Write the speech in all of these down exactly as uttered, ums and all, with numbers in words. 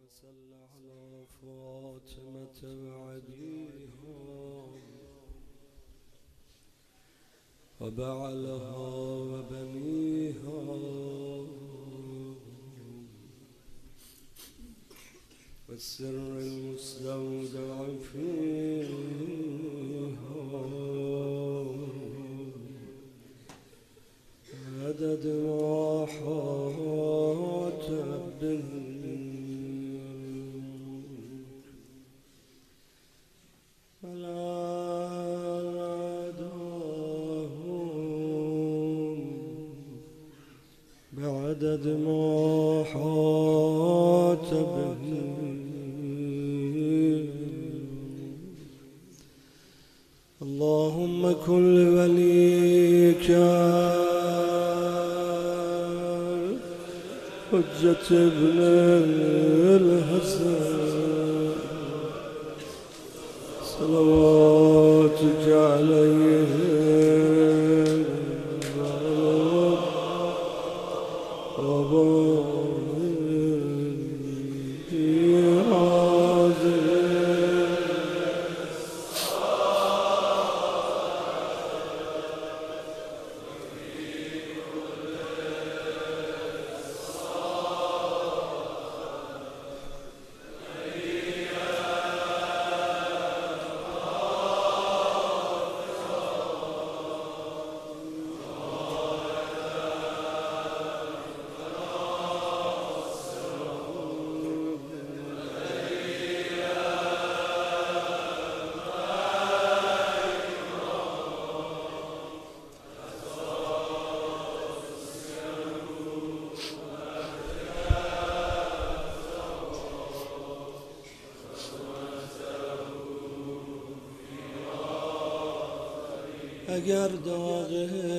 صل على فاطمة وعبيها وبعلها وبنيها والسر المستودع فيها عدد ما حاط به بعدد ما حاط به اللهم كن لوليك حجة ابن الحسن صلواتك عليه اگر داغ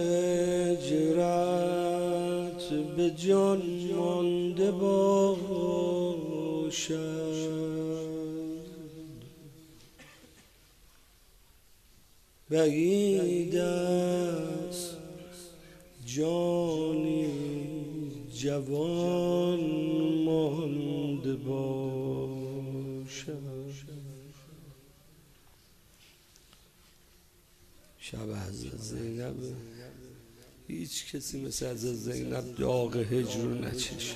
هجرت به جان مانده باشد بعید است جانی جوان مانده باشد. شب حضرت زینب هیچ کسی مثل حضرت زینب داغ هجر رو نچشید.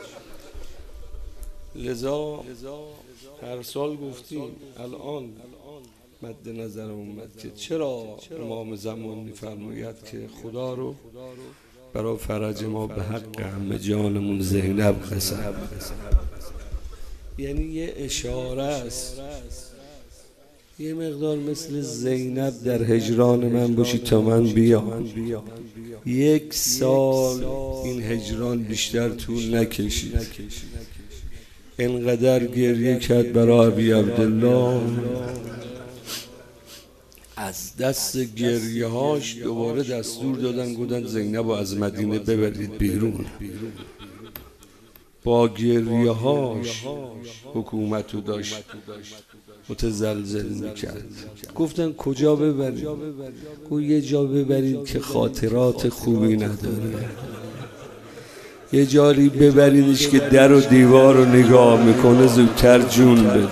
لذا هر سال گفتیم الان مد نظر اومد که چرا امام زمان میفرماید که خدا رو برای فرج ما به حق همه جانمون زینب قسم، یعنی یه اشاره است یه مقدار مثل زینب در هجران من باشی تا من بیام. یک سال این هجران بیشتر طول نکشید. اینقدر گریه کرد برای ابی عبدالله، از دست گریه هاش دوباره دستور دادن گفتن زینب رو از مدینه ببرید بیرون. با گریه هاش حکومت رو داشت متزلزل میکرد. گفتن کجا ببرید؟ گفت یه جا ببرید که خاطرات خوبی نداره، یه جاری ببریدش که در و دیوار رو نگاه میکنه زودتر جون بده.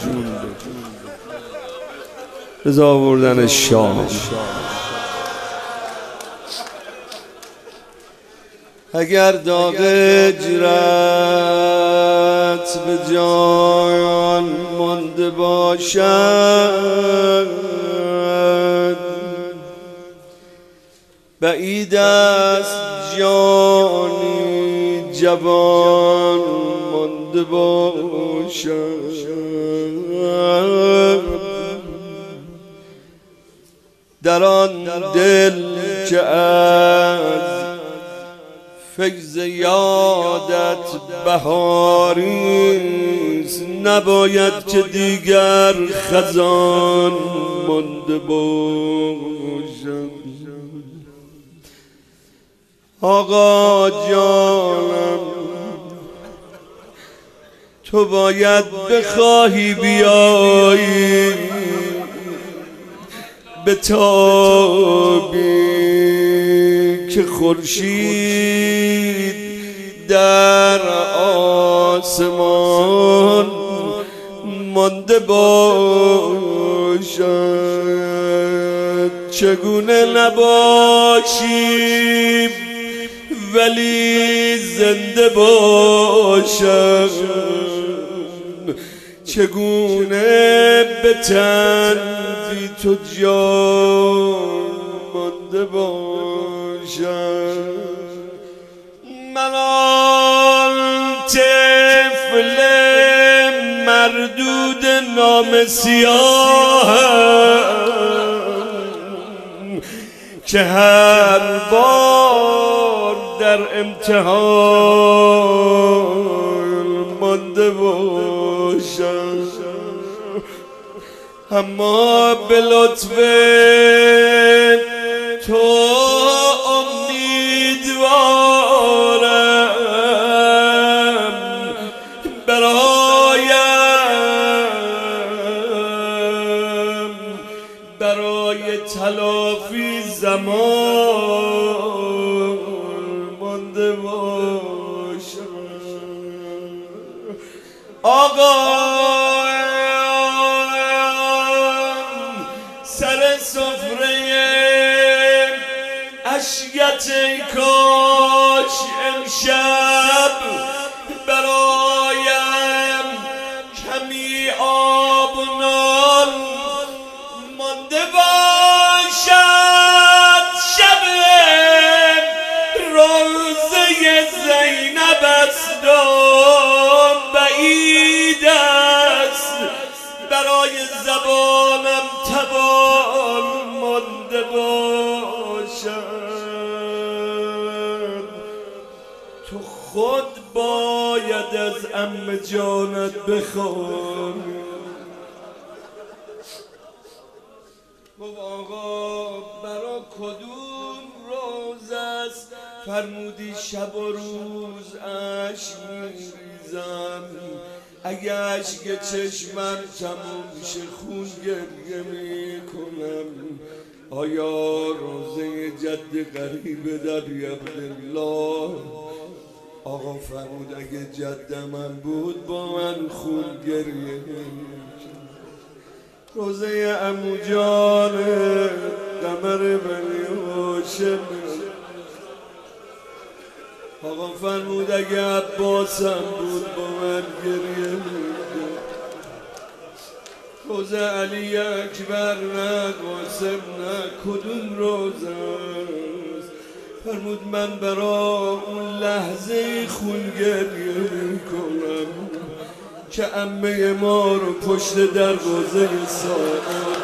رضا آوردن شام. اگر داغ هجرت به جان مانده باشد بعید است جانی جوان مانده باشد. در آن دل که از فیض یادت بهاریست نباید که دیگر خزان مانده باشد. آقا جانم تو باید بخواهی بیایی به تابی که خورشید در آسمان مانده باشد، چگونه نباشیم ولی زنده باشم، چگونه به تندی تو جان مانده باشم. من آن طفل مردود نام سیاهم که هر بار در امتحان مانده باشم، اما به لطف تو امیدوارم برایم برای تلافی زمان مانده باشم. آقا سر سفره اشکت ای کاش امشب برایم کمی آب و نان مانده باشد. شب روزه زینب است و بعید است برای زبانم توان مانده باشد. تو خود باید از عمه جانت بخوان. آقا برا کدوم روز است فرمودی شب و روز اشک میریزم، اگه اشک چشمم تموم شه خون گریه میکنم. آیا روزه جد غریب در عبدالله آقا فرمود اگه جد من بود با من خون گریه میکنم. روزه عمو جان قمر بنی هاشم آقا فرمود اگه عباسم بود با من گریه میکنم. روزه علی اکبر نه قاسم نه کدوم روزه است فرمود من برا اون لحظه خون گریه میکنم که عمه ما رو پشت در روزه ساعت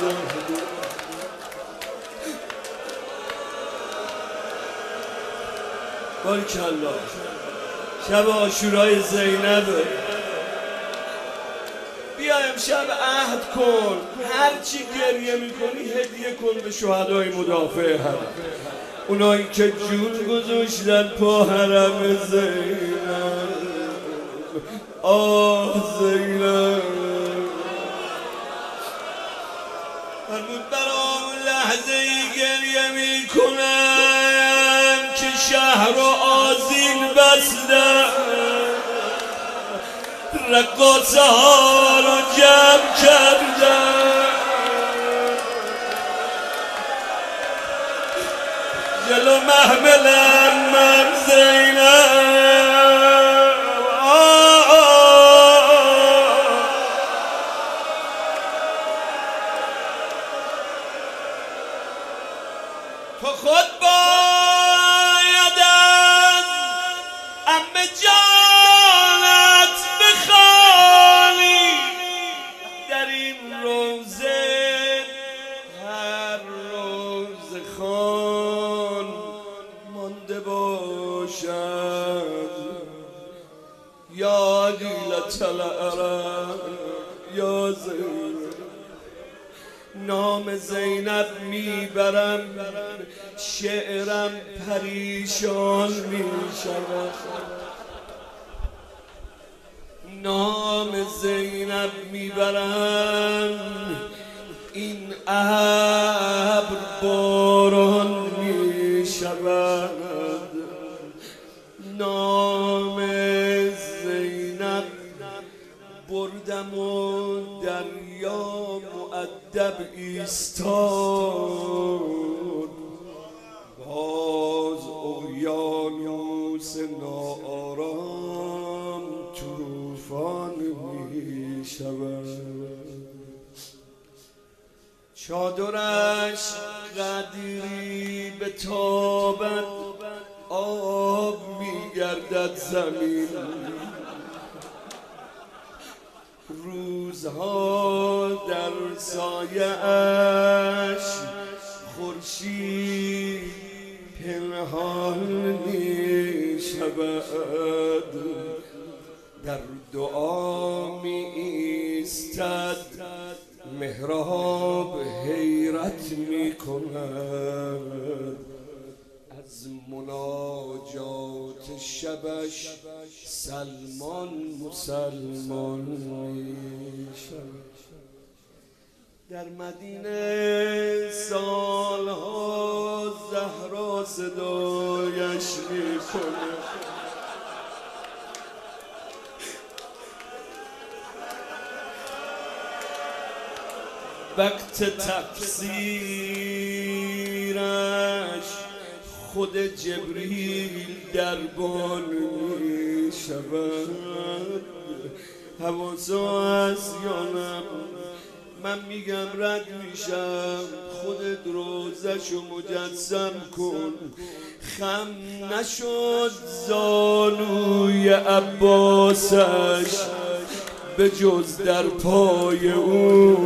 بارکالله. شب عاشورای زینبه، بیا امشب عهد کن هر چی گریه میکنی هدیه کن به شهدای مدافع حرم، اونایی که جون گذاشتن پا حرم زینب. آه زینب فرمود برام لحظه گریه میکنم که شهر و آذین بستم، رقاصه ها رو جمع کردم جلو محملم من زینب. تو خود باید از عمه جانت بخوانی در این روزه هر روز خوان مانده باشد. یا عقیلة العرب یا زینب نام زینب میبرم شعرم پریشان میشود. نام زینب میبرم این ابر باران میشود. نام زینب بردم و ایستاد، باز اقیانوس ناآرام طوفان می شود. چادرش قدری به تابد، آب می گردد زمین. روزها در سایه اش خورشید پنهان می شود. در دعا می ایستد، محراب حیرت می کند. از مناجات شبش سلمان مسلمان می شود. در مدینه سالها زهرا صدایش می کند. وقت تفسیرش خود جبریل دربان می شود. حواسا هست یا نه؟ من میگم رد میشم. خودت روزشو مجسم کن. خم نشد زانوی عباسش به جز در پای او.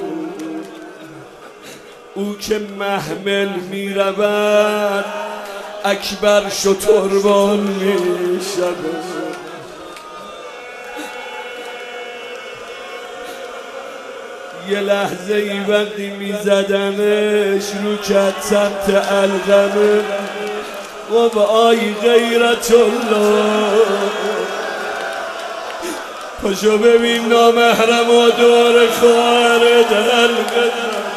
او که محمل می رود، اکبر شتربان می شود. یه لحظه ای وقتی می زدمش رو کت سمت القمه، و آی غیرت الله، پاشو ببین نامحرم و دور خواهر دلقه.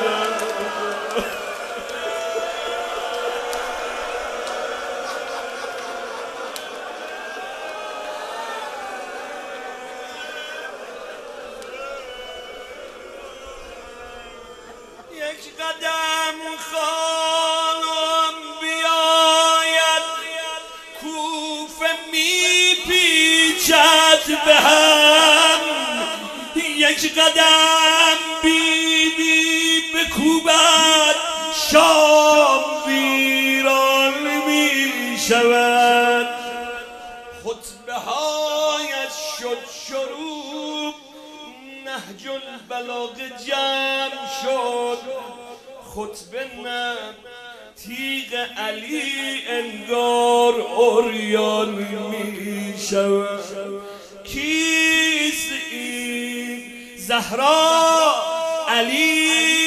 یک قدم خانم بیاید، کوفه می پیچد به هم. یک قدم بیبی بکوبد، شام ویران می شود. خطبه هایش شد شروع، نهج البلاغه جمع شد. خطبه نه تیغ علی انگار عریان می شود. کیست این؟ زهرا، علی،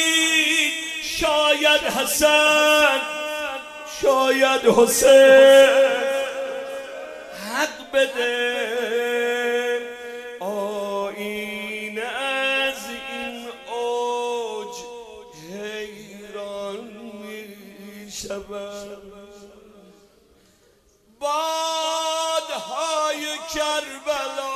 شاید حسن، شاید حسین. حق بده آینه از این اوج حیران می شود. بادهای کربلا،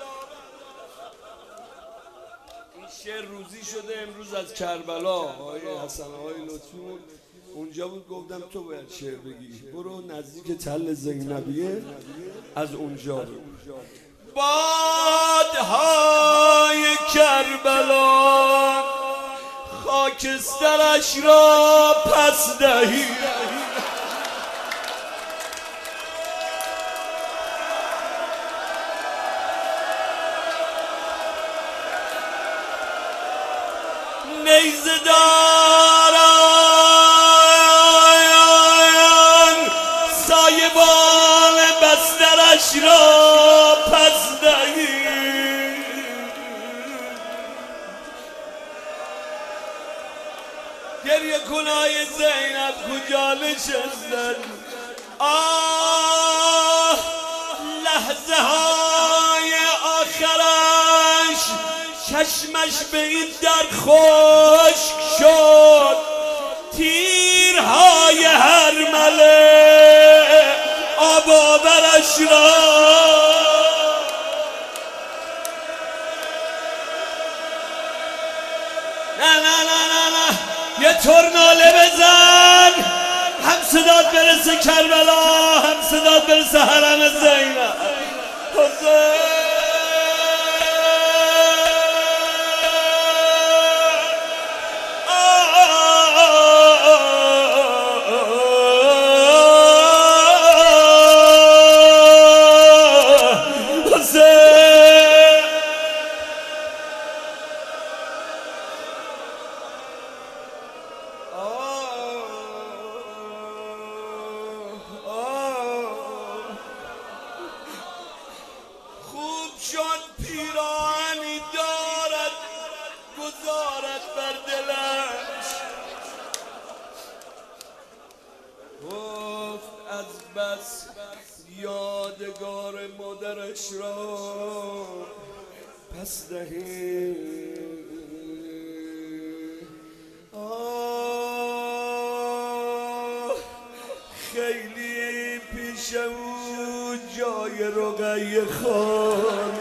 این شعر روزی شده امروز از کربلا. آقای حسن آقای لطفی اونجا بود، گفتم تو باید شعر بگی، برو نزدیک تل زینبیه از اونجا بگو. بادهای کربلا خاکسترش را پس دهی. نیزه داران سایبان بسترش را پس دهی. گریه کنای زینب کجا نشستن؟ آه لحظه های آخرش چشمش به این در خشک شد. تیرهای هرمله آب آورش را نه نه نه نه نه طور ناله بزن هم صدات برسه کربلا هم صدات برسه حرم زینب حسین چون پیراهنی دارد گذارد بر دلش گفت از بس یادگار مادرش را پس دهی آه خیلی پیش او جای رقیه خان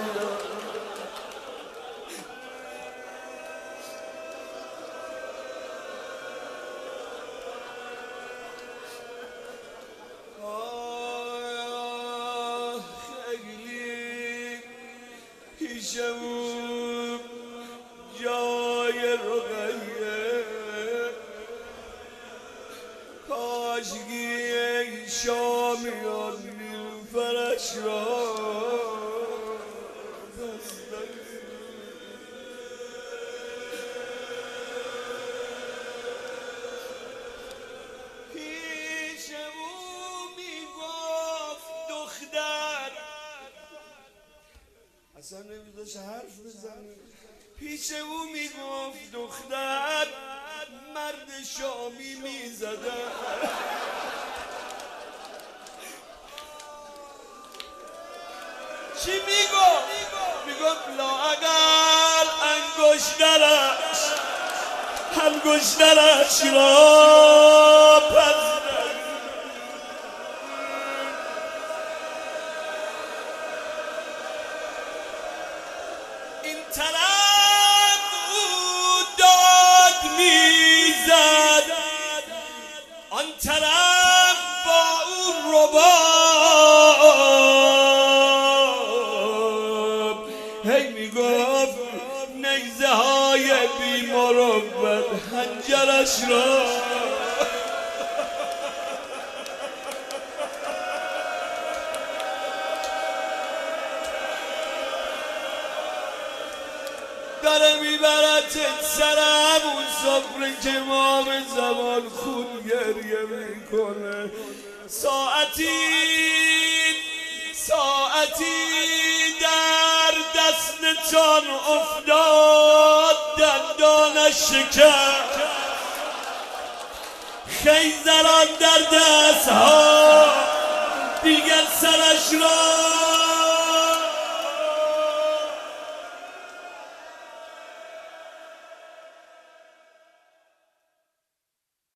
پیشم جای رقیه کاشکی شامیان نیلوفرش را پیشم میگفت دختر اصلا نمیذاش حرف بزنه پیش او میگفت دختر مرد شامی میزده چی میگفت؟ میگفت لااقل انگشترش انگشترش را پس این طرف او داد میزد آن طرف با او رباب هی میگفت نیزه های بی مروت حنجرش را داره میبرد سر همون سفره که امام زمان خون گریه میکنه ساعتی ساعتی در دستتان افتاد دندانش شکست خیزران در دست ها دیگر سرش